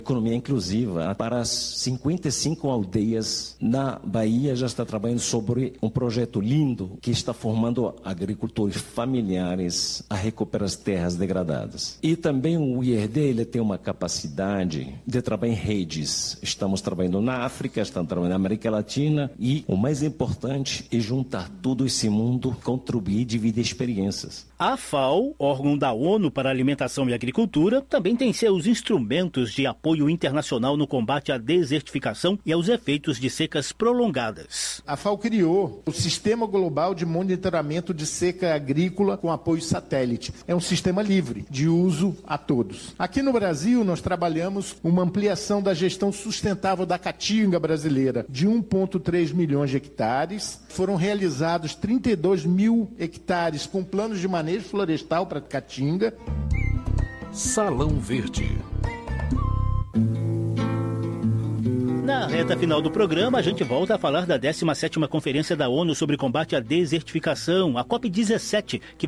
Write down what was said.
economia inclusiva para as 55 aldeias na Bahia. Já está trabalhando sobre um projeto lindo que está formando agricultores familiares a recuperar as terras degradadas. E também o IRD ele tem uma capacidade de trabalhar em redes. Estamos trabalhando na África, estamos trabalhando na América Latina e o mais importante é juntar todo esse mundo, contribuir e dividir experiências. A FAO, órgão da ONU para Alimentação e Agricultura, também tem seus instrumentos de apoio internacional no combate à desertificação e aos efeitos de secas prolongadas. A FAO criou o Sistema Global de Monitoramento de Seca Agrícola com apoio satélite. É um sistema livre, de uso a todos. Aqui no Brasil, nós trabalhamos uma ampliação da gestão sustentável da caatinga brasileira, de 1,3 milhões de hectares. Foram realizados 32 mil hectares com planos de manejo florestal para caatinga. Salão Verde. Na reta final do programa, a gente volta a falar da 17ª Conferência da ONU sobre combate à desertificação, a COP17, que vai